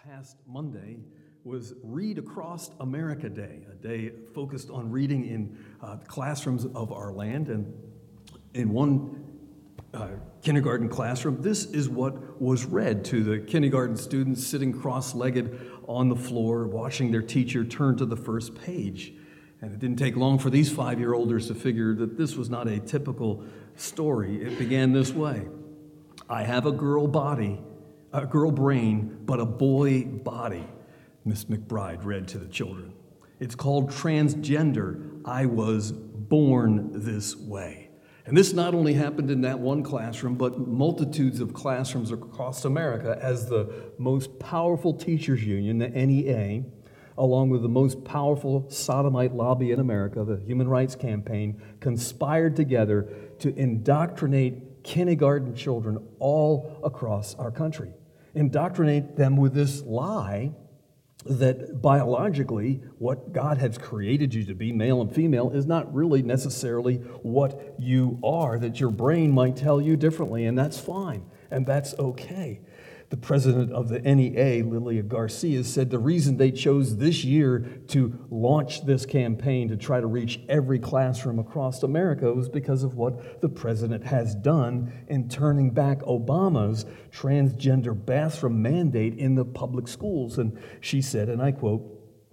past Monday was Read Across America Day, a day focused on reading in the classrooms of our land. And in one kindergarten classroom, this is what was read to the kindergarten students sitting cross-legged on the floor, watching their teacher turn to the first page. And it didn't take long for these 5-year-olders to figure that this was not a typical story. It began this way: I have a girl brain, but a boy body, Miss McBride read to the children. It's called transgender. I was born this way. And this not only happened in that one classroom, but multitudes of classrooms across America as the most powerful teachers union, the NEA, along with the most powerful sodomite lobby in America, the Human Rights Campaign, conspired together to indoctrinate kindergarten children all across our country. Indoctrinate them with this lie that biologically what God has created you to be, male and female, is not really necessarily what you are, that your brain might tell you differently, and that's fine, and that's okay. The president of the NEA, Lilia Garcia, said the reason they chose this year to launch this campaign to try to reach every classroom across America was because of what the president has done in turning back Obama's transgender bathroom mandate in the public schools. And she said, and I quote,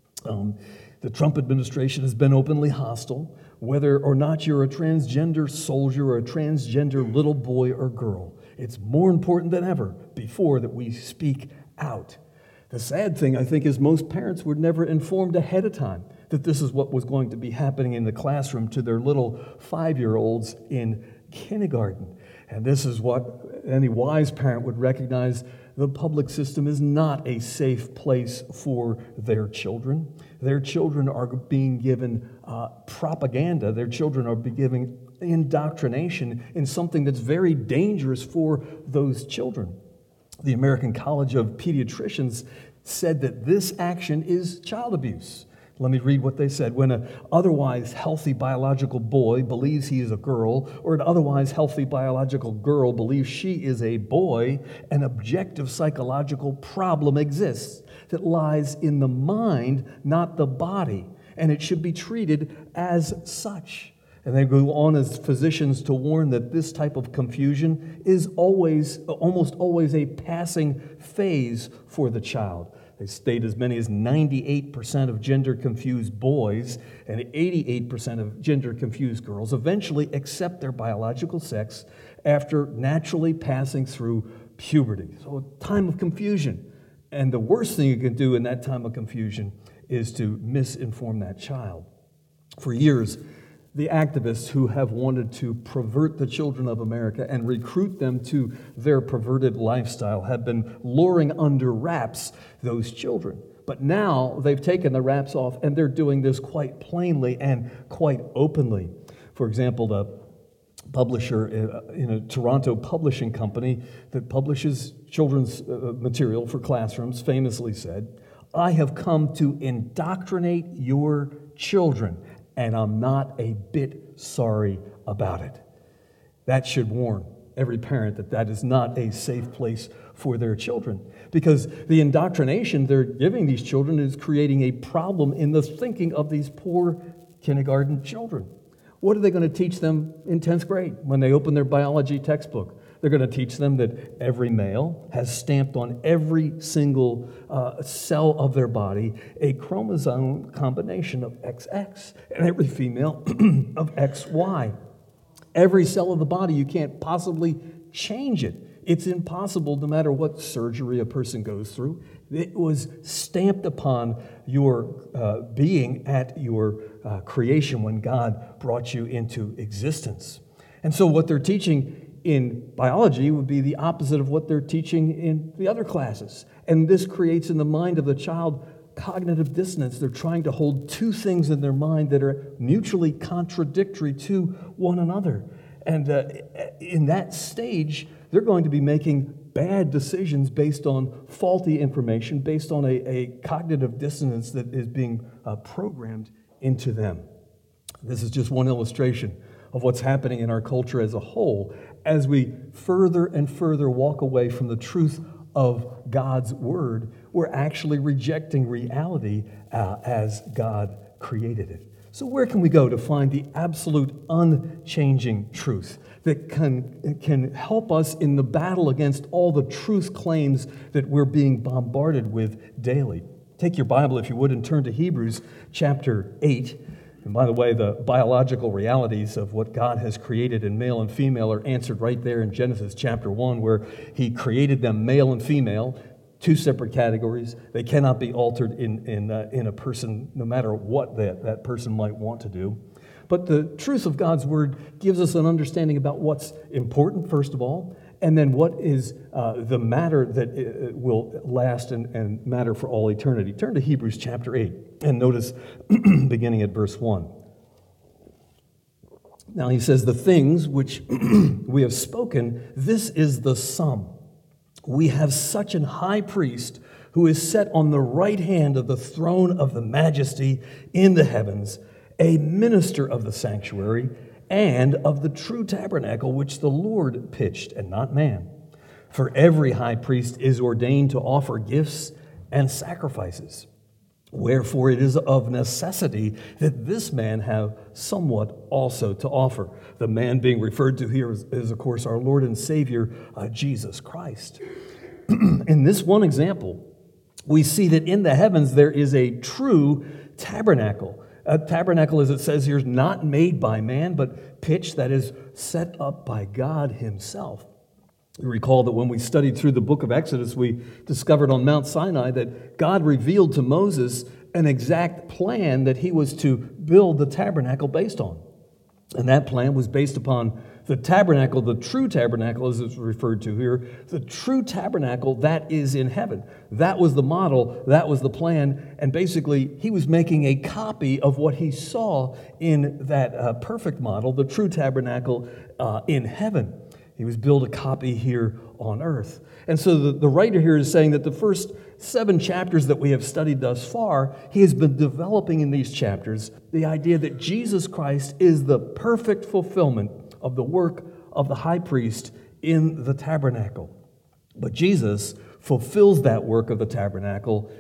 the Trump administration has been openly hostile, whether or not you're a transgender soldier or a transgender little boy or girl. It's more important than ever before that we speak out. The sad thing, I think, is most parents were never informed ahead of time that this is what was going to be happening in the classroom to their little 5-year-olds in kindergarten. And this is what any wise parent would recognize: the public system is not a safe place for their children. Their children are being given propaganda. Their children are being given indoctrination in something that's very dangerous for those children. The American College of Pediatricians said that this action is child abuse. Let me read what they said. When an otherwise healthy biological boy believes he is a girl, or an otherwise healthy biological girl believes she is a boy, an objective psychological problem exists that lies in the mind, not the body, and it should be treated as such. And they go on as physicians to warn that this type of confusion is almost always a passing phase for the child. They state as many as 98% of gender-confused boys and 88% of gender-confused girls eventually accept their biological sex after naturally passing through puberty. So a time of confusion. And the worst thing you can do in that time of confusion is to misinform that child. For years, the activists who have wanted to pervert the children of America and recruit them to their perverted lifestyle have been luring under wraps those children. But now they've taken the wraps off, and they're doing this quite plainly and quite openly. For example, the publisher in a Toronto publishing company that publishes children's material for classrooms famously said, "I have come to indoctrinate your children, and I'm not a bit sorry about it." That should warn every parent that that is not a safe place for their children, because the indoctrination they're giving these children is creating a problem in the thinking of these poor kindergarten children. What are they going to teach them in 10th grade when they open their biology textbook? They're going to teach them that every male has stamped on every single cell of their body a chromosome combination of XX, and every female of XY. Every cell of the body, you can't possibly change it. It's impossible no matter what surgery a person goes through. It was stamped upon your being at your creation when God brought you into existence. And so what they're teaching in biology would be the opposite of what they're teaching in the other classes. And this creates in the mind of the child cognitive dissonance. They're trying to hold two things in their mind that are mutually contradictory to one another. And in that stage, they're going to be making bad decisions based on faulty information, based on a cognitive dissonance that is being programmed into them. This is just one illustration of what's happening in our culture as a whole as we further and further walk away from the truth of God's word, we're actually rejecting reality as God created it. So where can we go to find the absolute unchanging truth that can help us in the battle against all the truth claims that we're being bombarded with daily? Take your Bible, if you would, and turn to Hebrews chapter 8. And by the way, the biological realities of what God has created in male and female are answered right there in Genesis chapter 1, where he created them male and female, two separate categories. They cannot be altered in a person, no matter what that person might want to do. But the truth of God's word gives us an understanding about what's important, first of all, and then what is the matter that will last and matter for all eternity. Turn to Hebrews chapter 8 and notice beginning at verse 1. Now he says, "The things which we have spoken, this is the sum. We have such an high priest who is set on the right hand of the throne of the majesty in the heavens, a minister of the sanctuary and of the true tabernacle which the Lord pitched and not man. For every high priest is ordained to offer gifts and sacrifices. Wherefore it is of necessity that this man have somewhat also to offer." The man being referred to here is of course, our Lord and Savior, Jesus Christ. In this one example, we see that in the heavens there is a true tabernacle. A tabernacle, as it says here, is not made by man, but pitched, that is, set up by God himself. You recall that when we studied through the book of Exodus, we discovered on Mount Sinai that God revealed to Moses an exact plan that he was to build the tabernacle based on. And that plan was based upon the tabernacle, the true tabernacle as it's referred to here, the true tabernacle that is in heaven. That was the model, that was the plan, and basically he was making a copy of what he saw in that perfect model, the true tabernacle in heaven. He was built a copy here on earth. And so the writer here is saying that the first 7 chapters that we have studied thus far, he has been developing in these chapters the idea that Jesus Christ is the perfect fulfillment of the work of the high priest in the tabernacle. But Jesus fulfills that work of the tabernacle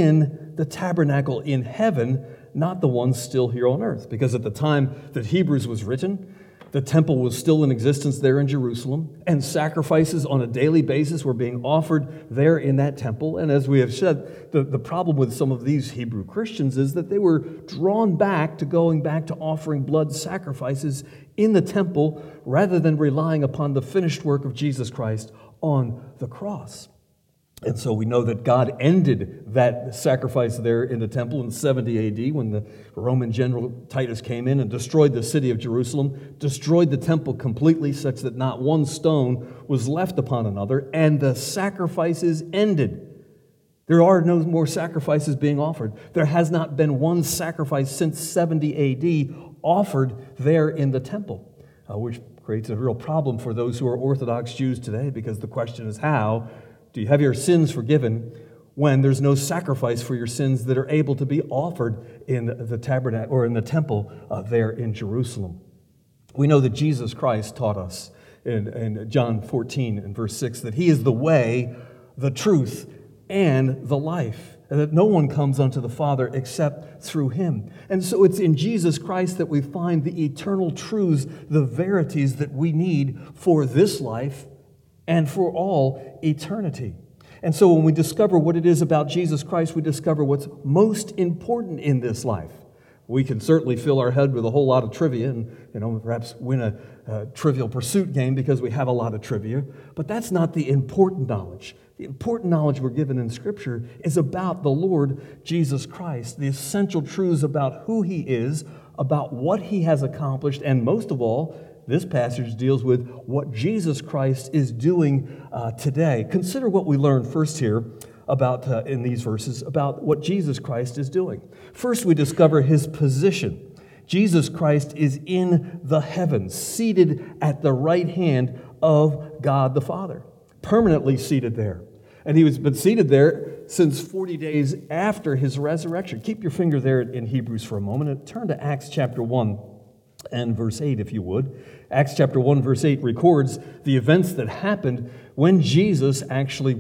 in heaven, not the one still here on earth. Because at the time that Hebrews was written, the temple was still in existence there in Jerusalem, and sacrifices on a daily basis were being offered there in that temple. And as we have said, the problem with some of these Hebrew Christians is that they were drawn back to going back to offering blood sacrifices in the temple rather than relying upon the finished work of Jesus Christ on the cross. And so we know that God ended that sacrifice there in the temple in 70 AD when the Roman general Titus came in and destroyed the city of Jerusalem, destroyed the temple completely such that not one stone was left upon another, and the sacrifices ended. There are no more sacrifices being offered. There has not been one sacrifice since 70 AD offered there in the temple, which creates a real problem for those who are Orthodox Jews today, because the question is, how do you have your sins forgiven when there's no sacrifice for your sins that are able to be offered in the tabernacle or in the temple there in Jerusalem? We know that Jesus Christ taught us in John 14 and verse 6 that he is the way, the truth, and the life, and that no one comes unto the Father except through him. And so it's in Jesus Christ that we find the eternal truths, the verities that we need for this life and for all eternity. And so when we discover what it is about Jesus Christ, we discover what's most important in this life. We can certainly fill our head with a whole lot of trivia and perhaps win a Trivial Pursuit game because we have a lot of trivia, but that's not the important knowledge. The important knowledge we're given in Scripture is about the Lord Jesus Christ, the essential truths about who he is, about what he has accomplished, and most of all, this passage deals with what Jesus Christ is doing today. Consider what we learned first here about in these verses about what Jesus Christ is doing. First, we discover his position. Jesus Christ is in the heavens, seated at the right hand of God the Father, permanently seated there. And he has been seated there since 40 days after his resurrection. Keep your finger there in Hebrews for a moment and turn to Acts chapter 1 and verse 8, if you would. Acts chapter 1, verse 8 records the events that happened when Jesus actually went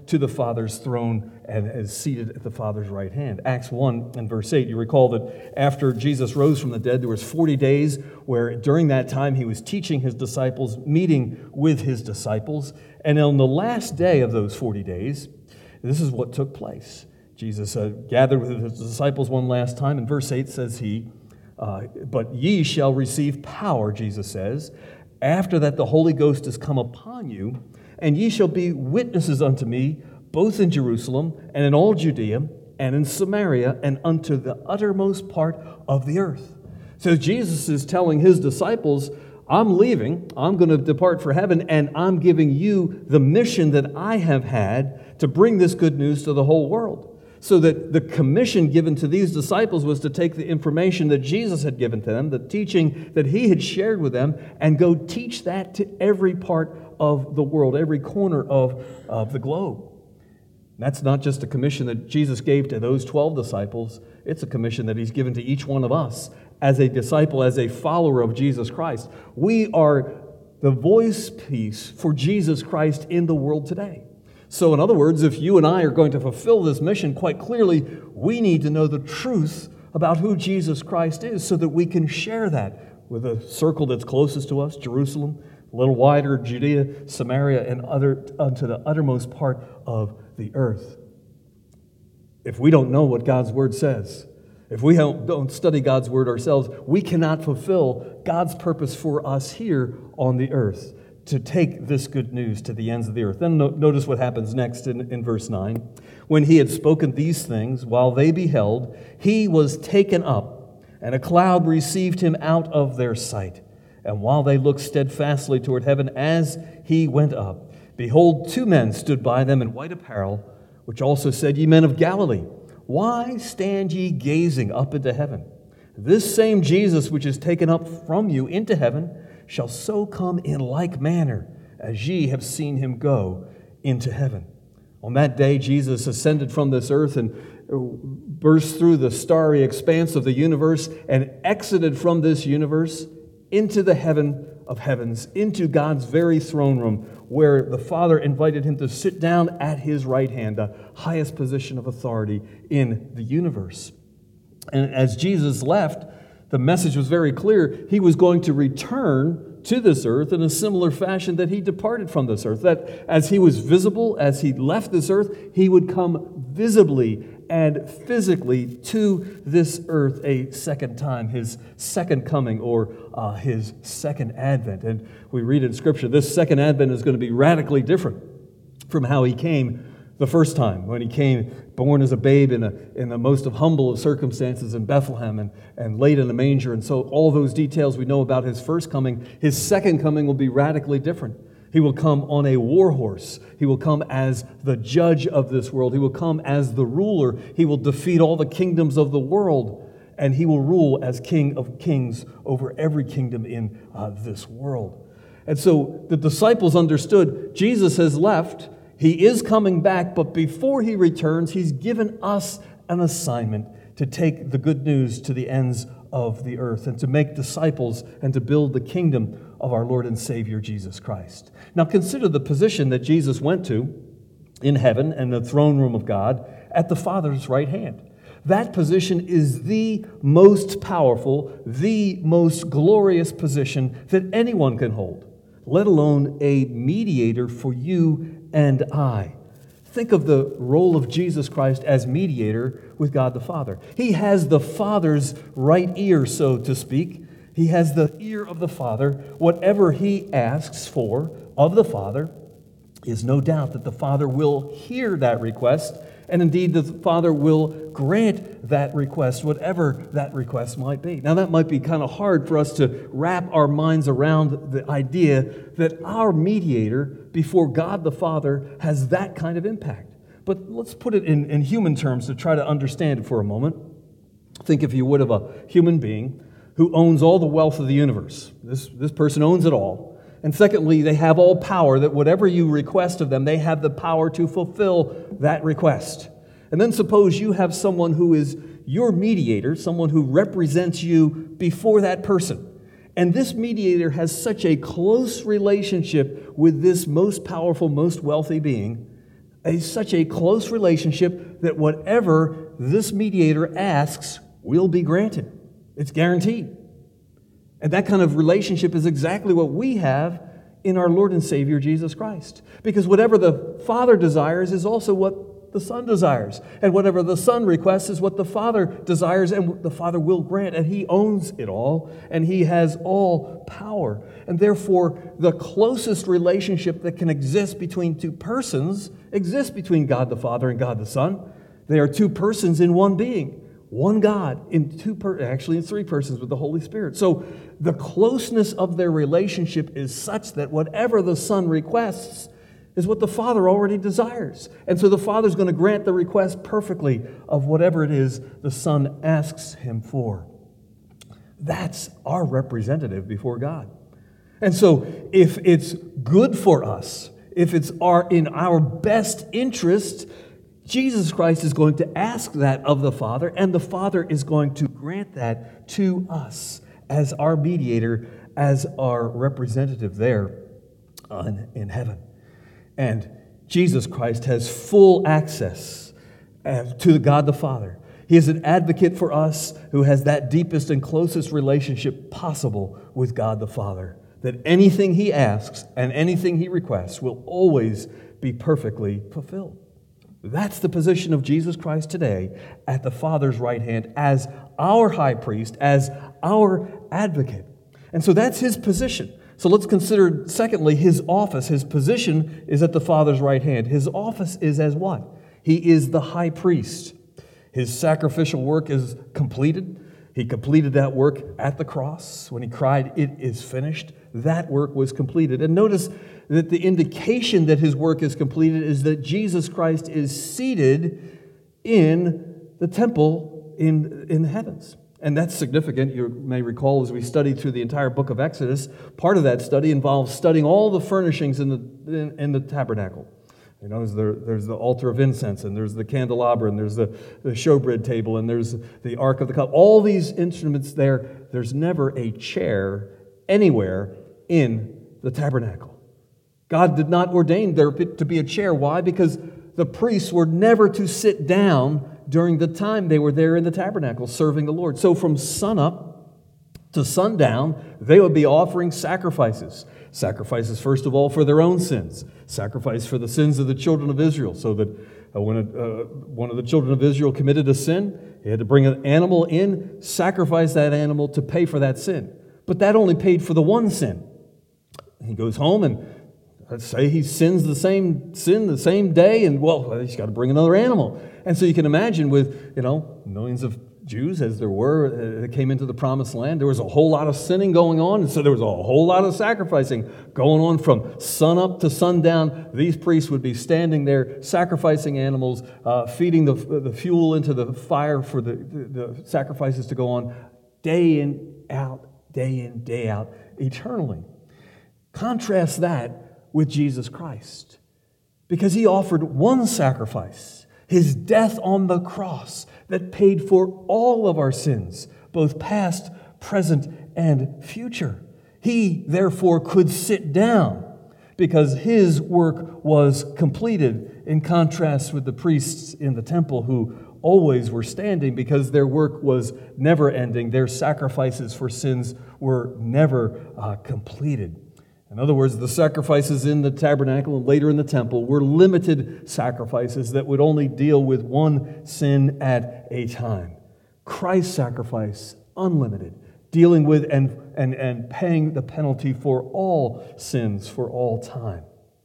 to the Father's throne and is seated at the Father's right hand. Acts 1 and verse 8, you recall that after Jesus rose from the dead, there was 40 days where during that time he was teaching his disciples, meeting with his disciples. And on the last day of those 40 days, this is what took place. Jesus gathered with his disciples one last time. In verse 8 says but ye shall receive power, Jesus says. After that the Holy Ghost is come upon you, and ye shall be witnesses unto me, both in Jerusalem and in all Judea and in Samaria and unto the uttermost part of the earth. So Jesus is telling his disciples, I'm leaving, I'm going to depart for heaven, and I'm giving you the mission that I have had to bring this good news to the whole world. So that the commission given to these disciples was to take the information that Jesus had given to them, the teaching that he had shared with them, and go teach that to every part of the world, every corner of the globe. That's not just a commission that Jesus gave to those 12 disciples. It's a commission that he's given to each one of us as a disciple, as a follower of Jesus Christ. We are the voice piece for Jesus Christ in the world today. So in other words, if you and I are going to fulfill this mission, quite clearly, we need to know the truth about who Jesus Christ is so that we can share that with a circle that's closest to us, Jerusalem, a little wider, Judea, Samaria, and unto the uttermost part of the earth. If we don't know what God's Word says, if we don't study God's Word ourselves, we cannot fulfill God's purpose for us here on the earth, to take this good news to the ends of the earth. Then notice what happens next in verse 9. When he had spoken these things, while they beheld, he was taken up, and a cloud received him out of their sight. And while they looked steadfastly toward heaven as he went up, behold, two men stood by them in white apparel, which also said, Ye men of Galilee, why stand ye gazing up into heaven? This same Jesus which is taken up from you into heaven shall so come in like manner as ye have seen him go into heaven. On that day, Jesus ascended from this earth and burst through the starry expanse of the universe and exited from this universe into the heaven of heavens, into God's very throne room, where the Father invited him to sit down at his right hand, the highest position of authority in the universe. And as Jesus left, the message was very clear. He was going to return to this earth in a similar fashion that he departed from this earth. That as he was visible, as he left this earth, he would come visibly and physically to this earth a second time, his second coming or his second advent. And we read in Scripture, this second advent is going to be radically different from how he came the first time, when he came born as a babe in the most of humble of circumstances in Bethlehem and laid in a manger. And so all those details we know about his first coming, his second coming will be radically different. He will come on a war horse. He will come as the judge of this world. He will come as the ruler. He will defeat all the kingdoms of the world. And he will rule as King of Kings over every kingdom in this world. And so the disciples understood Jesus has left. He is coming back, but before he returns, he's given us an assignment to take the good news to the ends of the earth and to make disciples and to build the kingdom of our Lord and Savior, Jesus Christ. Now consider the position that Jesus went to in heaven and the throne room of God at the Father's right hand. That position is the most powerful, the most glorious position that anyone can hold, let alone a mediator for you and I. Think of the role of Jesus Christ as mediator with God the Father. He has the Father's right ear, so to speak. He has the ear of the Father. Whatever he asks for of the Father is no doubt that the Father will hear that request, and indeed the Father will grant that request, whatever that request might be. Now that might be kind of hard for us to wrap our minds around the idea that our mediator before God the Father has that kind of impact. But let's put it in human terms to try to understand it for a moment. Think, if you would, of a human being who owns all the wealth of the universe. This person owns it all. And secondly, they have all power, that whatever you request of them, they have the power to fulfill that request. And then suppose you have someone who is your mediator, someone who represents you before that person. And this mediator has such a close relationship with this most powerful, most wealthy being Such a close relationship that whatever this mediator asks will be granted. It's guaranteed. And that kind of relationship is exactly what we have in our Lord and Savior, Jesus Christ. Because whatever the Father desires is also what the Son desires. And whatever the Son requests is what the Father desires and the Father will grant. And He owns it all, and He has all power. And therefore, the closest relationship that can exist between two persons exists between God the Father and God the Son. They are two persons in one being. One God in actually in three persons with the Holy Spirit. So the closeness of their relationship is such that whatever the Son requests is what the Father already desires. And so the Father's going to grant the request perfectly of whatever it is the Son asks Him for. That's our representative before God. And so if it's good for us, if it's in our best interest, Jesus Christ is going to ask that of the Father, and the Father is going to grant that to us as our mediator, as our representative there in heaven. And Jesus Christ has full access to God the Father. He is an advocate for us who has that deepest and closest relationship possible with God the Father, that anything He asks and anything He requests will always be perfectly fulfilled. That's the position of Jesus Christ today at the Father's right hand as our high priest, as our advocate. And so that's His position. So let's consider, secondly, His office. His position is at the Father's right hand. His office is as what? He is the high priest. His sacrificial work is completed. He completed that work at the cross. When He cried, "It is finished," that work was completed. And notice that the indication that His work is completed is that Jesus Christ is seated in the temple in the heavens. And that's significant. You may recall as we studied through the entire book of Exodus, part of that study involves studying all the furnishings in the tabernacle. You know, there's the altar of incense, and there's the candelabra, and there's the showbread table, and there's the Ark of the Covenant. All these instruments there, there's never a chair anywhere in the tabernacle. God did not ordain there to be a chair. Why? Because the priests were never to sit down during the time they were there in the tabernacle serving the Lord. So from sunup to sundown, they would be offering sacrifices. Sacrifices, first of all, for their own sins. Sacrifice for the sins of the children of Israel, so that when one of the children of Israel committed a sin, he had to bring an animal in, sacrifice that animal to pay for that sin. But that only paid for the one sin. He goes home and let's say he sins the same sin the same day, and well, he's got to bring another animal. And so you can imagine with, millions of Jews as there were that came into the promised land, there was a whole lot of sinning going on, and so there was a whole lot of sacrificing going on from sunup to sundown. These priests would be standing there sacrificing animals, feeding the fuel into the fire for the sacrifices to go on day in, day out, eternally. Contrast that with Jesus Christ, because He offered one sacrifice, His death on the cross, that paid for all of our sins, both past, present, and future. He, therefore, could sit down because His work was completed, in contrast with the priests in the temple who always were standing because their work was never ending. Their sacrifices for sins were never completed. In other words, the sacrifices in the tabernacle and later in the temple were limited sacrifices that would only deal with one sin at a time. Christ's sacrifice, unlimited, dealing with and paying the penalty for all sins for all time.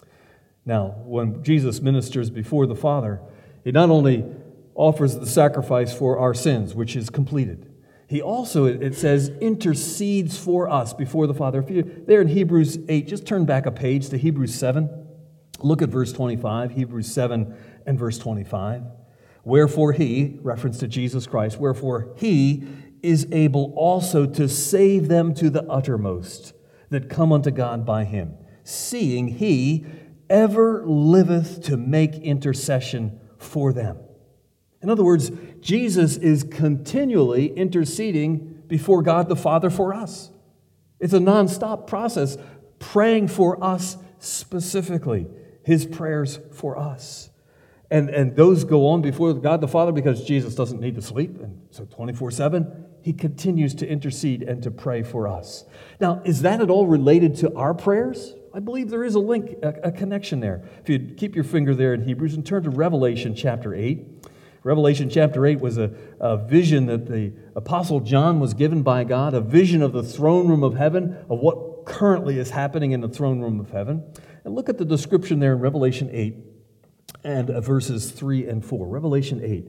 Now, when Jesus ministers before the Father, He not only offers the sacrifice for our sins, which is completed, He also, it says, intercedes for us before the Father. If you're there in Hebrews 8, just turn back a page to Hebrews 7. Look at verse 25, Hebrews 7 and verse 25. Wherefore He, reference to Jesus Christ, wherefore He is able also to save them to the uttermost that come unto God by Him, seeing He ever liveth to make intercession for them. In other words, Jesus is continually interceding before God the Father for us. It's a nonstop process, praying for us specifically, His prayers for us. And those go on before God the Father because Jesus doesn't need to sleep. And so 24/7, he continues to intercede and to pray for us. Now, is that at all related to our prayers? I believe there is a link, a connection there. If you keep your finger there in Hebrews and turn to Revelation chapter 8. Revelation chapter 8 was a vision that the Apostle John was given by God, a vision of the throne room of heaven, of what currently is happening in the throne room of heaven. And look at the description there in Revelation 8 and verses 3 and 4. Revelation 8.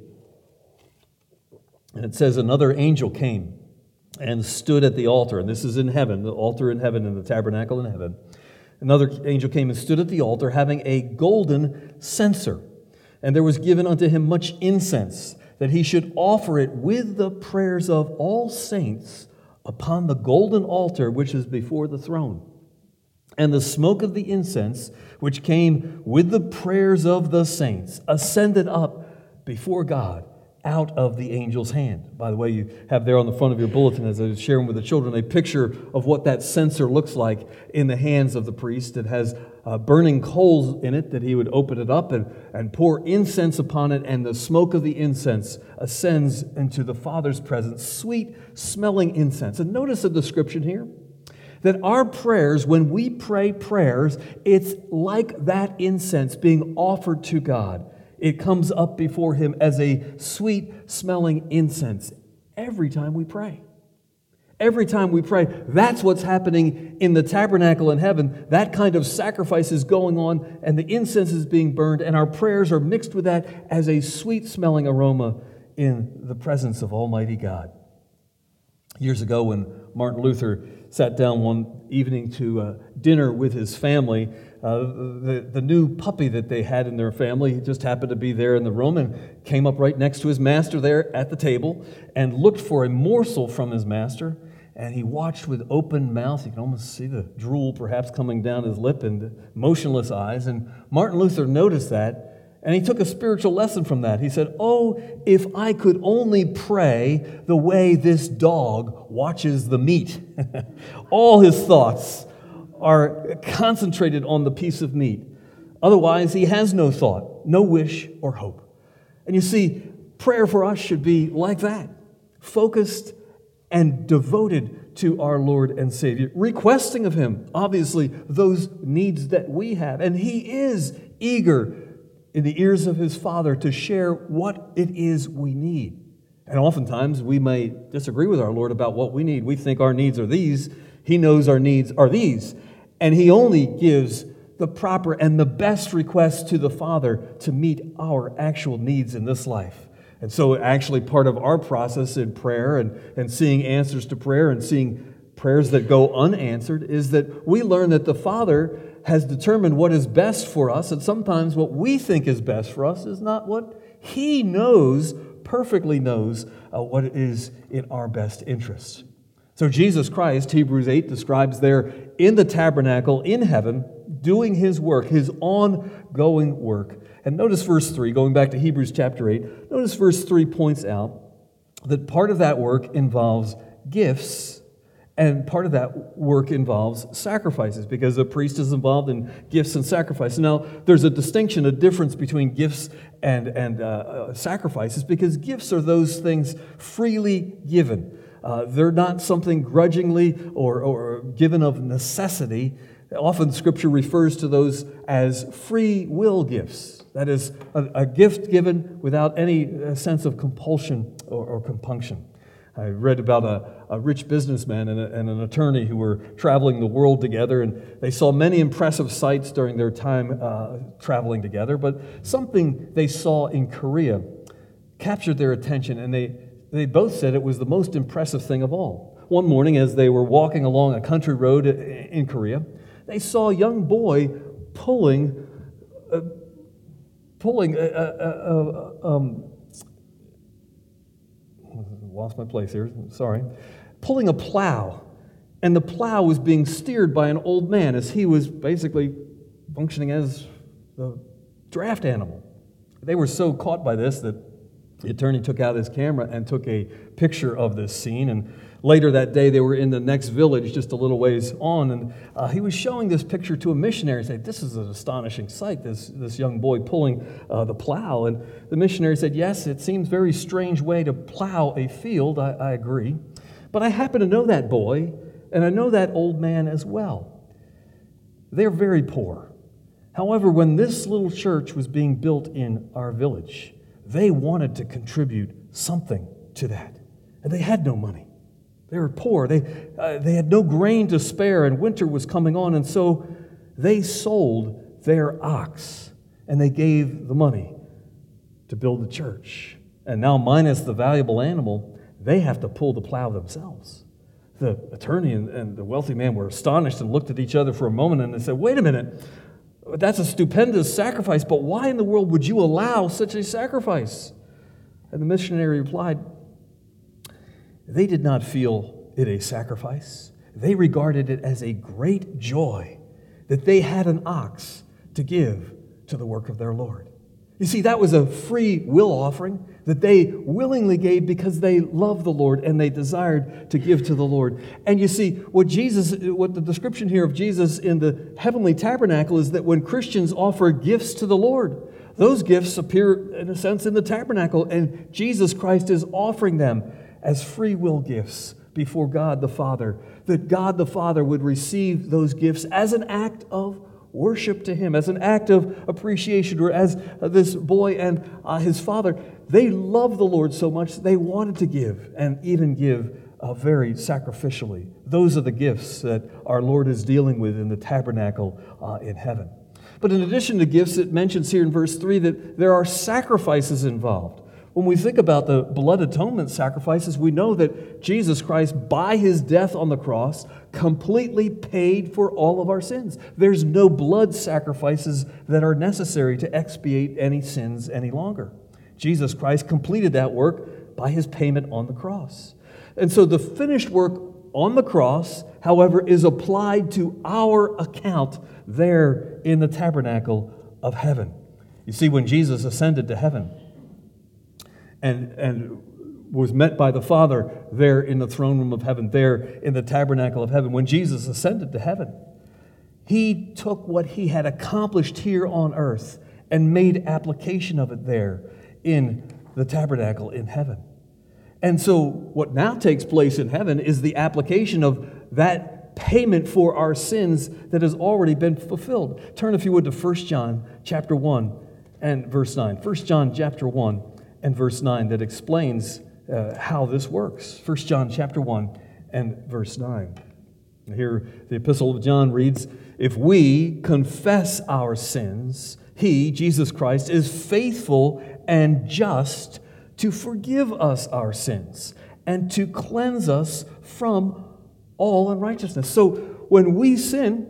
And it says, another angel came and stood at the altar. And this is in heaven, the altar in heaven and the tabernacle in heaven. Another angel came and stood at the altar having a golden censer. And there was given unto him much incense, that he should offer it with the prayers of all saints upon the golden altar which is before the throne. And the smoke of the incense, which came with the prayers of the saints, ascended up before God out of the angel's hand. By the way, you have there on the front of your bulletin, as I was sharing with the children, a picture of what that censer looks like in the hands of the priest. It has burning coals in it that he would open it up and pour incense upon it, and the smoke of the incense ascends into the Father's presence, sweet-smelling incense. And notice the description here, that our prayers, when we pray prayers, it's like that incense being offered to God. It comes up before him as a sweet-smelling incense every time we pray. Every time we pray, that's what's happening in the tabernacle in heaven. That kind of sacrifice is going on, and the incense is being burned, and our prayers are mixed with that as a sweet-smelling aroma in the presence of Almighty God. Years ago, when Martin Luther sat down one evening to dinner with his family, the new puppy that they had in their family just happened to be there in the room and came up right next to his master there at the table and looked for a morsel from his master. And he watched with open mouth. You can almost see the drool perhaps coming down his lip and motionless eyes. And Martin Luther noticed that, and he took a spiritual lesson from that. He said, oh, if I could only pray the way this dog watches the meat. All his thoughts are concentrated on the piece of meat. Otherwise, he has no thought, no wish or hope. And you see, prayer for us should be like that, focused and devoted to our Lord and Savior, requesting of him, obviously, those needs that we have. And he is eager in the ears of his Father to share what it is we need. And oftentimes we may disagree with our Lord about what we need. We think our needs are these. He knows our needs are these. And he only gives the proper and the best requests to the Father to meet our actual needs in this life. And so actually part of our process in prayer and seeing answers to prayer and seeing prayers that go unanswered is that we learn that the Father has determined what is best for us, and sometimes what we think is best for us is not what he knows, perfectly knows what is in our best interest. So Jesus Christ, Hebrews 8 describes there in the tabernacle in heaven, doing his work, his ongoing work. And notice verse 3, going back to Hebrews chapter 8, notice verse 3 points out that part of that work involves gifts, and part of that work involves sacrifices, because the priest is involved in gifts and sacrifices. Now, there's a distinction, a difference between gifts and sacrifices, because gifts are those things freely given. They're not something grudgingly or given of necessity. Often Scripture refers to those as free will gifts. That is, a gift given without any sense of compulsion or compunction. I read about a rich businessman and an attorney who were traveling the world together, and they saw many impressive sights during their time traveling together, but something they saw in Korea captured their attention, and they both said it was the most impressive thing of all. One morning, as they were walking along a country road in Korea, they saw a young boy pulling lost my place here, sorry, pulling a plow. And the plow was being steered by an old man as he was basically functioning as the draft animal. They were so caught by this that The attorney took out his camera and took a picture of this scene. And later that day, they were in the next village, just a little ways on. And he was showing this picture to a missionary and said, "This is an astonishing sight, this young boy pulling the plow." And the missionary said, "Yes, it seems a very strange way to plow a field. I agree. But I happen to know that boy, and I know that old man as well. They're very poor. However, when this little church was being built in our village, they wanted to contribute something to that. And they had no money. They were poor. They had no grain to spare, and winter was coming on. And so they sold their ox, and they gave the money to build the church. And now, minus the valuable animal, they have to pull the plow themselves." The attorney and the wealthy man were astonished and looked at each other for a moment, and they said, "Wait a minute. That's a stupendous sacrifice, but why in the world would you allow such a sacrifice?" And the missionary replied, "They did not feel it a sacrifice. They regarded it as a great joy that they had an ox to give to the work of their Lord." You see, that was a free will offering that they willingly gave because they loved the Lord and they desired to give to the Lord. And you see, what the description here of Jesus in the heavenly tabernacle is that when Christians offer gifts to the Lord, those gifts appear, in a sense, in the tabernacle, and Jesus Christ is offering them as free will gifts before God the Father, that God the Father would receive those gifts as an act of worship to Him, as an act of appreciation, or as this boy and his father, they loved the Lord so much they wanted to give, and even give very sacrificially. Those are the gifts that our Lord is dealing with in the tabernacle in heaven. But in addition to gifts, it mentions here in verse 3 that there are sacrifices involved. When we think about the blood atonement sacrifices, we know that Jesus Christ, by His death on the cross, completely paid for all of our sins. There's no blood sacrifices that are necessary to expiate any sins any longer. Jesus Christ completed that work by His payment on the cross. And so the finished work on the cross, however, is applied to our account there in the tabernacle of heaven. You see, when Jesus ascended to heaven, and was met by the Father there in the throne room of heaven, there in the tabernacle of heaven. When Jesus ascended to heaven, He took what He had accomplished here on earth and made application of it there in the tabernacle in heaven. And so what now takes place in heaven is the application of that payment for our sins that has already been fulfilled. Turn, if you would, to 1 John chapter 1 and verse 9. 1 John chapter 1 and verse 9 that explains how this works. 1 John chapter 1 and verse 9. Here the epistle of John reads, "If we confess our sins, He, Jesus Christ, is faithful and just to forgive us our sins and to cleanse us from all unrighteousness." So when we sin,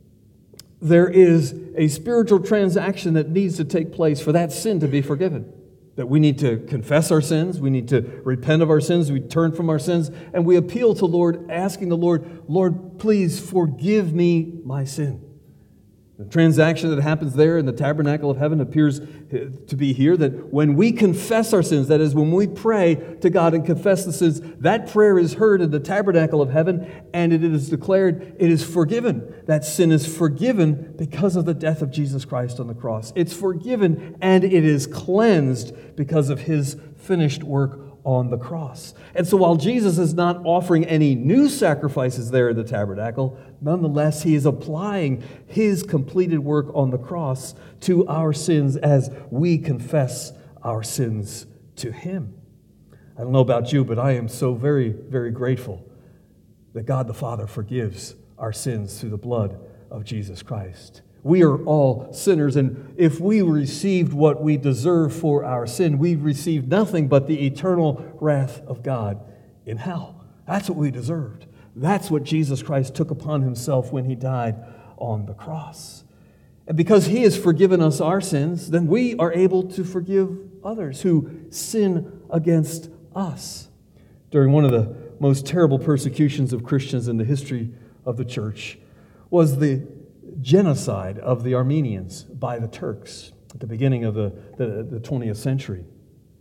there is a spiritual transaction that needs to take place for that sin to be forgiven. That we need to confess our sins, we need to repent of our sins, we turn from our sins, and we appeal to the Lord, asking the Lord, "Lord, please forgive me my sin." The transaction that happens there in the tabernacle of heaven appears to be here, that when we confess our sins, that is, when we pray to God and confess the sins, that prayer is heard in the tabernacle of heaven, and it is declared it is forgiven. That sin is forgiven because of the death of Jesus Christ on the cross. It's forgiven and it is cleansed because of His finished work on the cross. And so while Jesus is not offering any new sacrifices there in the tabernacle, nonetheless, He is applying His completed work on the cross to our sins as we confess our sins to Him. I don't know about you, but I am so very, very grateful that God the Father forgives our sins through the blood of Jesus Christ. We are all sinners, and if we received what we deserve for our sin, we received nothing but the eternal wrath of God in hell. That's what we deserved. That's what Jesus Christ took upon Himself when He died on the cross. And because He has forgiven us our sins, then we are able to forgive others who sin against us. During one of the most terrible persecutions of Christians in the history of the church was the genocide of the Armenians by the Turks at the beginning of the 20th century.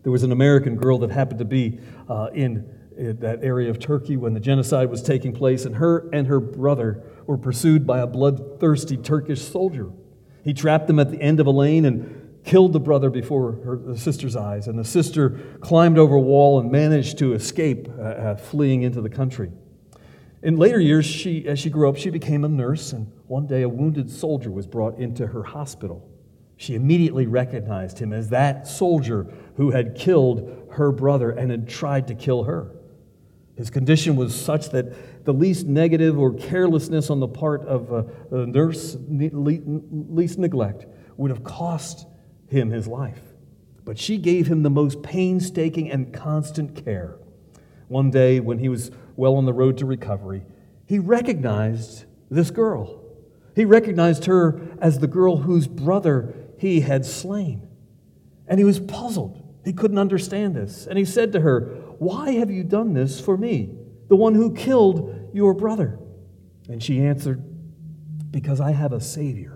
There was an American girl that happened to be in that area of Turkey when the genocide was taking place, and her brother were pursued by a bloodthirsty Turkish soldier. He trapped them at the end of a lane and killed the brother before the sister's eyes, and the sister climbed over a wall and managed to escape, fleeing into the country. In later years, as she grew up, she became a nurse, and one day a wounded soldier was brought into her hospital. She immediately recognized him as that soldier who had killed her brother and had tried to kill her. His condition was such that the least negative or carelessness on the part of the nurse, least neglect, would have cost him his life. But she gave him the most painstaking and constant care. One day, when he was well on the road to recovery, he recognized this girl. He recognized her as the girl whose brother he had slain. And he was puzzled. He couldn't understand this. And he said to her, "Why have you done this for me, the one who killed your brother?" And she answered, "Because I have a Savior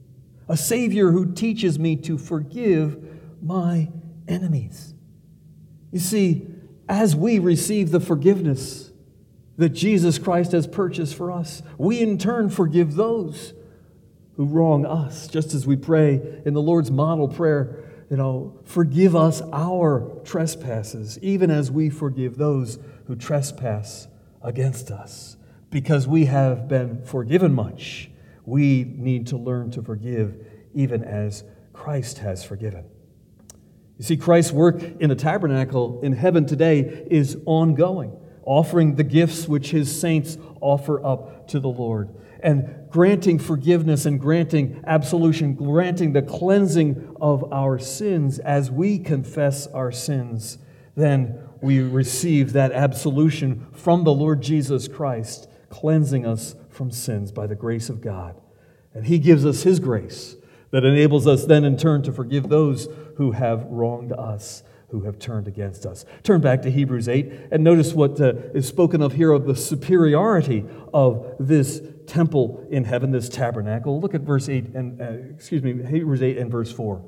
who teaches me to forgive my enemies." You see, as we receive the forgiveness that Jesus Christ has purchased for us, we in turn forgive those who wrong us. Just as we pray in the Lord's model prayer, forgive us our trespasses, even as we forgive those who trespass against us. Because we have been forgiven much, we need to learn to forgive even as Christ has forgiven. You see, Christ's work in the tabernacle in heaven today is ongoing, offering the gifts which His saints offer up to the Lord, and granting forgiveness and granting absolution, granting the cleansing of our sins. As we confess our sins, then we receive that absolution from the Lord Jesus Christ, cleansing us from sins by the grace of God. And He gives us His grace that enables us then in turn to forgive those who have wronged us, who have turned against us. Turn back to Hebrews 8 and notice what is spoken of here of the superiority of this temple in heaven, this tabernacle. Look at Hebrews 8 and verse 4.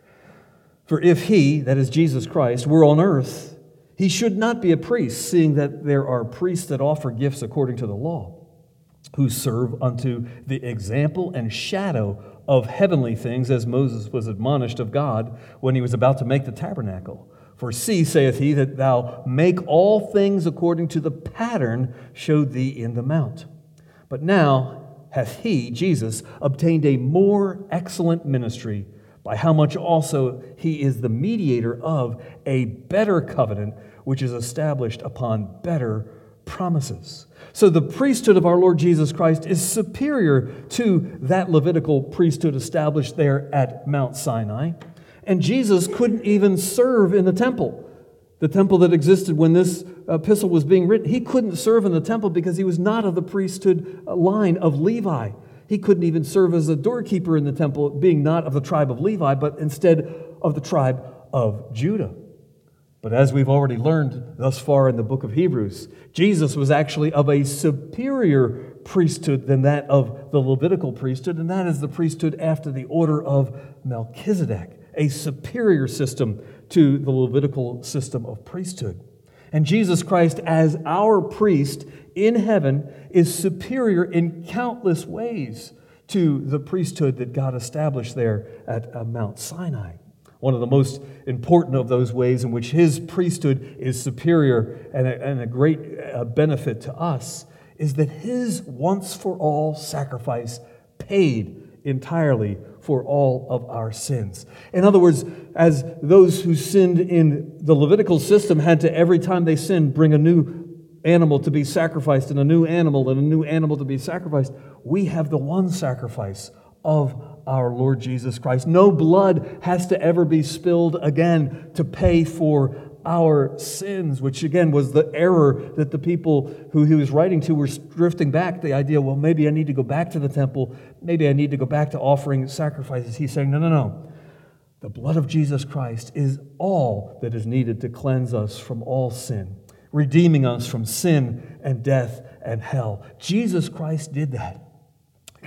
"For if He, that is Jesus Christ, were on earth, He should not be a priest, seeing that there are priests that offer gifts according to the law, who serve unto the example and shadow of heavenly things, as Moses was admonished of God when he was about to make the tabernacle. For see, saith he, that thou make all things according to the pattern showed thee in the mount. But now hath He, Jesus, obtained a more excellent ministry, by how much also He is the mediator of a better covenant, which is established upon better promises." So the priesthood of our Lord Jesus Christ is superior to that Levitical priesthood established there at Mount Sinai. And Jesus couldn't even serve in the temple that existed when this epistle was being written. He couldn't serve in the temple because he was not of the priesthood line of Levi. He couldn't even serve as a doorkeeper in the temple, being not of the tribe of Levi, but instead of the tribe of Judah. But as we've already learned thus far in the book of Hebrews, Jesus was actually of a superior priesthood than that of the Levitical priesthood, and that is the priesthood after the order of Melchizedek, a superior system to the Levitical system of priesthood. And Jesus Christ, as our priest in heaven, is superior in countless ways to the priesthood that God established there at Mount Sinai. One of the most important of those ways in which His priesthood is superior and a great benefit to us is that His once-for-all sacrifice paid entirely for all of our sins. In other words, as those who sinned in the Levitical system had to, every time they sinned, bring a new animal to be sacrificed and a new animal to be sacrificed, we have the one sacrifice of our Lord Jesus Christ. No blood has to ever be spilled again to pay for our sins, which again was the error that the people who He was writing to were drifting back. The idea, well, maybe I need to go back to the temple. Maybe I need to go back to offering sacrifices. He's saying, no. The blood of Jesus Christ is all that is needed to cleanse us from all sin, redeeming us from sin and death and hell. Jesus Christ did that.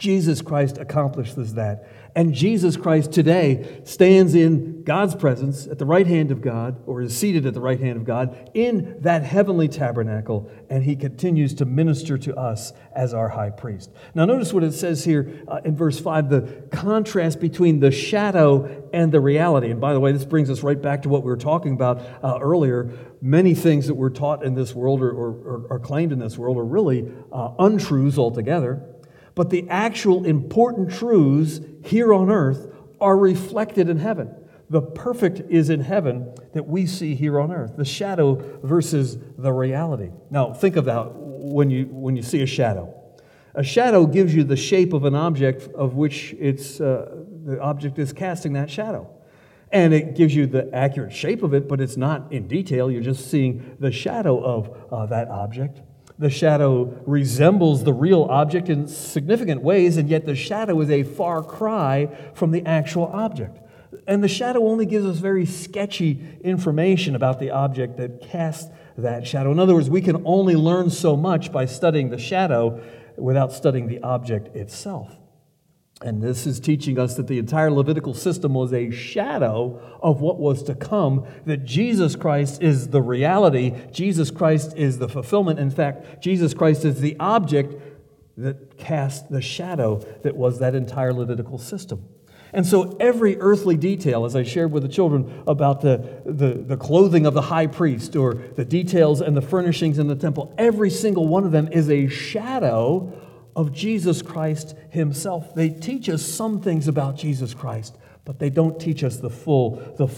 Jesus Christ accomplishes that. And Jesus Christ today stands in God's presence at the right hand of God, or is seated at the right hand of God in that heavenly tabernacle, and he continues to minister to us as our high priest. Now notice what it says here in verse 5, the contrast between the shadow and the reality. And by the way, this brings us right back to what we were talking about earlier. Many things that we're taught in this world or claimed in this world are really untruths altogether. But the actual important truths here on earth are reflected in heaven. The perfect is in heaven that we see here on earth. The shadow versus the reality. Now, think of that when you see a shadow. A shadow gives you the shape of an object of which the object is casting that shadow. And it gives you the accurate shape of it, but it's not in detail. You're just seeing the shadow of that object. The shadow resembles the real object in significant ways, and yet the shadow is a far cry from the actual object. And the shadow only gives us very sketchy information about the object that casts that shadow. In other words, we can only learn so much by studying the shadow without studying the object itself. And this is teaching us that the entire Levitical system was a shadow of what was to come, that Jesus Christ is the reality, Jesus Christ is the fulfillment. In fact, Jesus Christ is the object that cast the shadow that was that entire Levitical system. And so every earthly detail, as I shared with the children about the clothing of the high priest, or the details and the furnishings in the temple, every single one of them is a shadow of Jesus Christ himself. They teach us some things about Jesus Christ, but they don't teach us the full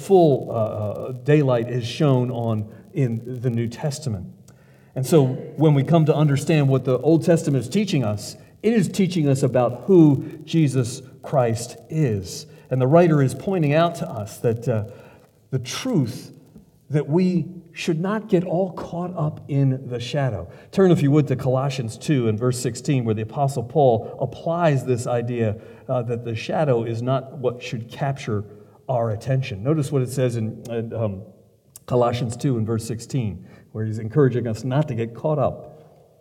daylight is shown in the New Testament. And so when we come to understand what the Old Testament is teaching us, it is teaching us about who Jesus Christ is. And the writer is pointing out to us that the truth that we should not get all caught up in the shadow. Turn, if you would, to Colossians 2 and verse 16, where the Apostle Paul applies this idea that the shadow is not what should capture our attention. Notice what it says in Colossians 2 and verse 16, where he's encouraging us not to get caught up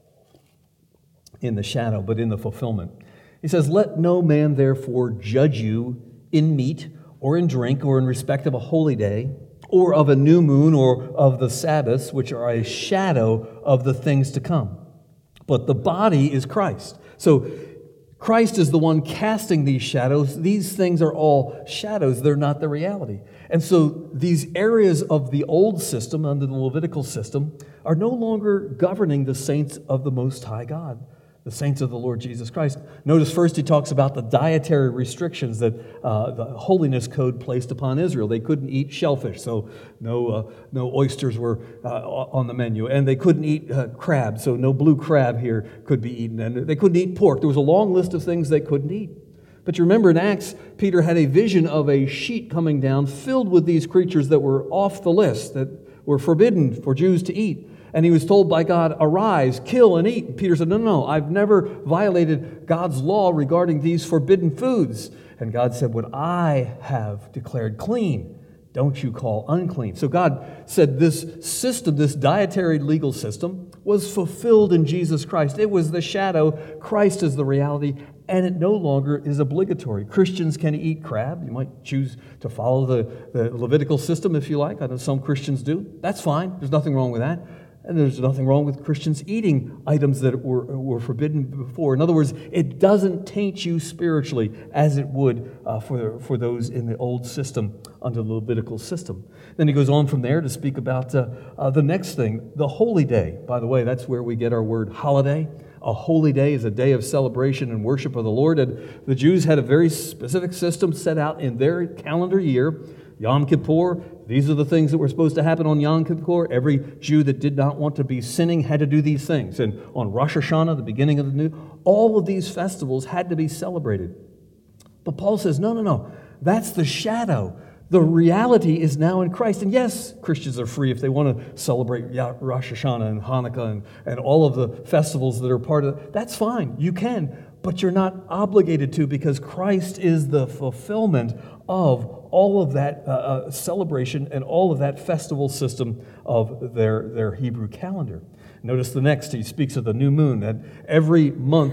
in the shadow, but in the fulfillment. He says, "Let no man therefore judge you in meat or in drink or in respect of a holy day, or of a new moon, or of the Sabbaths, which are a shadow of the things to come. But the body is Christ." So Christ is the one casting these shadows. These things are all shadows. They're not the reality. And so these areas of the old system, under the Levitical system, are no longer governing the saints of the Most High God, the saints of the Lord Jesus Christ. Notice first he talks about the dietary restrictions that the holiness code placed upon Israel. They couldn't eat shellfish, so no oysters were on the menu. And they couldn't eat crab, so no blue crab here could be eaten. And they couldn't eat pork. There was a long list of things they couldn't eat. But you remember in Acts, Peter had a vision of a sheet coming down filled with these creatures that were off the list, that were forbidden for Jews to eat. And he was told by God, "Arise, kill, and eat." And Peter said, No, I've never violated God's law regarding these forbidden foods. And God said, "What I have declared clean, don't you call unclean." So God said this system, this dietary legal system, was fulfilled in Jesus Christ. It was the shadow. Christ is the reality, and it no longer is obligatory. Christians can eat crab. You might choose to follow the Levitical system if you like. I know some Christians do. That's fine. There's nothing wrong with that. And there's nothing wrong with Christians eating items that were forbidden before. In other words, it doesn't taint you spiritually as it would for those in the old system under the Levitical system. Then he goes on from there to speak about the next thing, the holy day. By the way, that's where we get our word holiday. A holy day is a day of celebration and worship of the Lord. And the Jews had a very specific system set out in their calendar year. Yom Kippur, these are the things that were supposed to happen on Yom Kippur. Every Jew that did not want to be sinning had to do these things. And on Rosh Hashanah, the beginning of the new, all of these festivals had to be celebrated. But Paul says, no, that's the shadow. The reality is now in Christ. And yes, Christians are free if they want to celebrate Rosh Hashanah and Hanukkah and all of the festivals that are part of it. That's fine. You can. But you're not obligated to, because Christ is the fulfillment of all of that celebration and all of that festival system of their Hebrew calendar. Notice the next, he speaks of the new moon, that every month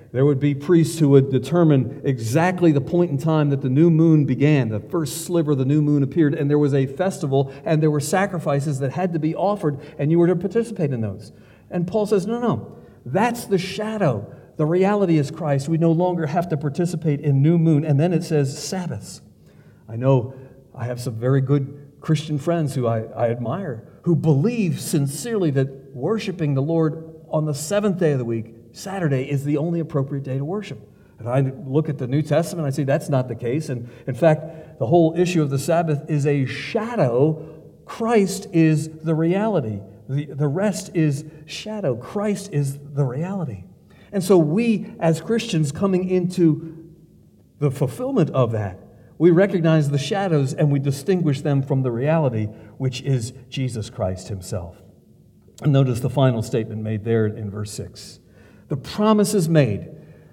There would be priests who would determine exactly the point in time that the new moon began. The first sliver of the new moon appeared, and there was a festival, and there were sacrifices that had to be offered, and you were to participate in those. And Paul says, no, that's the shadow. The reality is Christ. We no longer have to participate in new moon. And then it says Sabbaths. I know I have some very good Christian friends who I admire, who believe sincerely that worshiping the Lord on the seventh day of the week, Saturday, is the only appropriate day to worship. And I look at the New Testament, I see that's not the case. And in fact, the whole issue of the Sabbath is a shadow. Christ is the reality. The rest is shadow. Christ is the reality. And so we, as Christians, coming into the fulfillment of that, we recognize the shadows and we distinguish them from the reality, which is Jesus Christ himself. And notice the final statement made there in verse 6. The promises made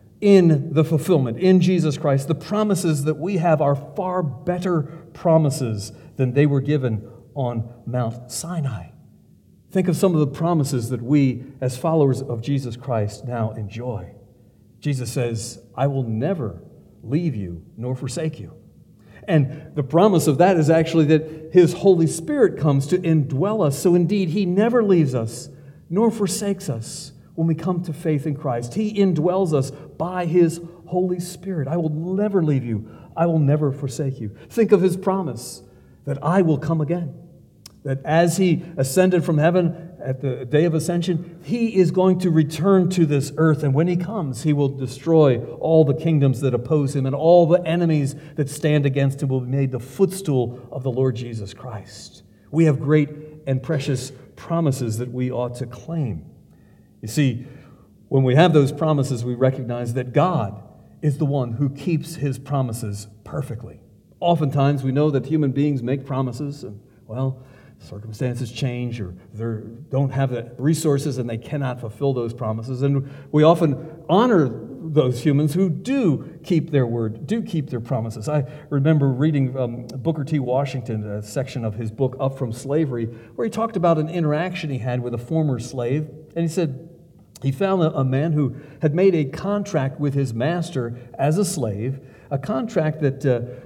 in the fulfillment, in Jesus Christ, the promises that we have are far better promises than they were given on Mount Sinai. Think of some of the promises that we, as followers of Jesus Christ, now enjoy. Jesus says, I will never leave you nor forsake you. And the promise of that is actually that His Holy Spirit comes to indwell us. So indeed, He never leaves us nor forsakes us when we come to faith in Christ. He indwells us by His Holy Spirit. I will never leave you. I will never forsake you. Think of His promise that I will come again. That as He ascended from heaven at the day of ascension, He is going to return to this earth. And when He comes, He will destroy all the kingdoms that oppose Him, and all the enemies that stand against Him will be made the footstool of the Lord Jesus Christ. We have great and precious promises that we ought to claim. You see, when we have those promises, we recognize that God is the one who keeps His promises perfectly. Oftentimes, we know that human beings make promises, and, well, circumstances change, or they don't have the resources and they cannot fulfill those promises. And we often honor those humans who do keep their word, do keep their promises. I remember reading Booker T. Washington, a section of his book, Up From Slavery, where he talked about an interaction he had with a former slave. And he said he found a man who had made a contract with his master as a slave, a contract that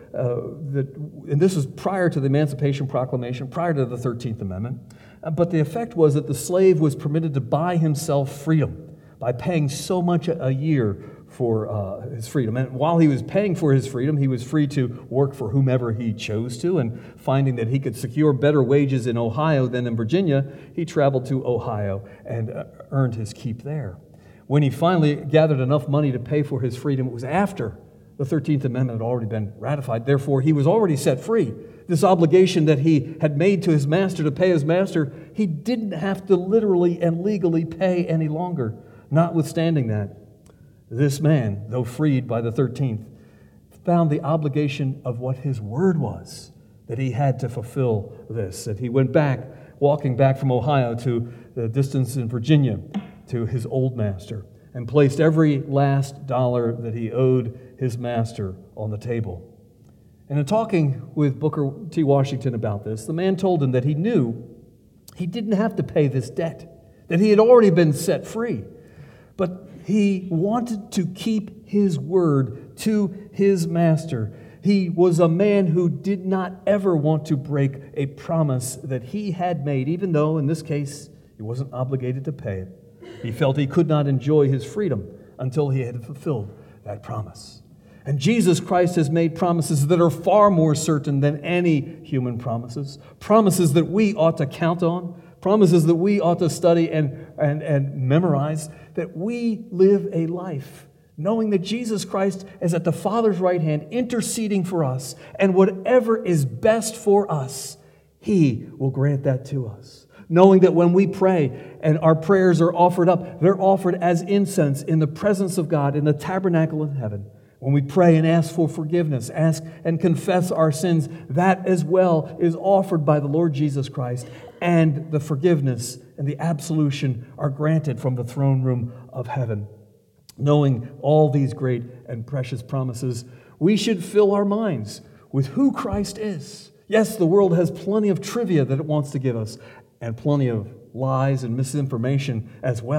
and this was prior to the Emancipation Proclamation, prior to the 13th Amendment. But the effect was that the slave was permitted to buy himself freedom by paying so much a year for his freedom. And while he was paying for his freedom, he was free to work for whomever he chose to. And finding that he could secure better wages in Ohio than in Virginia, he traveled to Ohio and earned his keep there. When he finally gathered enough money to pay for his freedom, it was after the 13th Amendment had already been ratified. Therefore, he was already set free. This obligation that he had made to his master to pay his master, he didn't have to literally and legally pay any longer. Notwithstanding that, this man, though freed by the 13th, found the obligation of what his word was, that he had to fulfill this. That he went back, walking back from Ohio to the distance in Virginia, to his old master, and placed every last dollar that he owed his master on the table. And in talking with Booker T. Washington about this, the man told him that he knew he didn't have to pay this debt, that he had already been set free. But he wanted to keep his word to his master. He was a man who did not ever want to break a promise that he had made, even though in this case he wasn't obligated to pay it. He felt he could not enjoy his freedom until he had fulfilled that promise. And Jesus Christ has made promises that are far more certain than any human promises, promises that we ought to count on, promises that we ought to study and memorize, that we live a life knowing that Jesus Christ is at the Father's right hand interceding for us, and whatever is best for us, He will grant that to us. Knowing that when we pray and our prayers are offered up, they're offered as incense in the presence of God in the tabernacle in heaven. When we pray and ask for forgiveness, ask and confess our sins, that as well is offered by the Lord Jesus Christ, and the forgiveness and the absolution are granted from the throne room of heaven. Knowing all these great and precious promises, we should fill our minds with who Christ is. Yes, the world has plenty of trivia that it wants to give us, and plenty of lies and misinformation as well.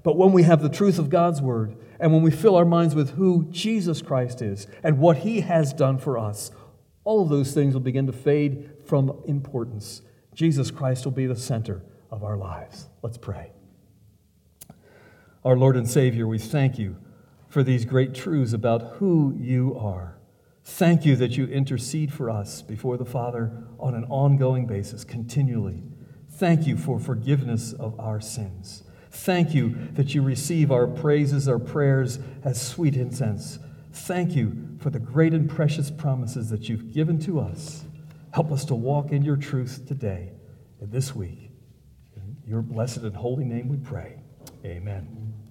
But when we have the truth of God's word, and when we fill our minds with who Jesus Christ is and what he has done for us, all of those things will begin to fade from importance. Jesus Christ will be the center of our lives. Let's pray. Our Lord and Savior, we thank you for these great truths about who you are. Thank you that you intercede for us before the Father on an ongoing basis, continually. Thank you for forgiveness of our sins. Thank you that you receive our praises, our prayers as sweet incense. Thank you for the great and precious promises that you've given to us. Help us to walk in your truth today and this week. In your blessed and holy name we pray. Amen.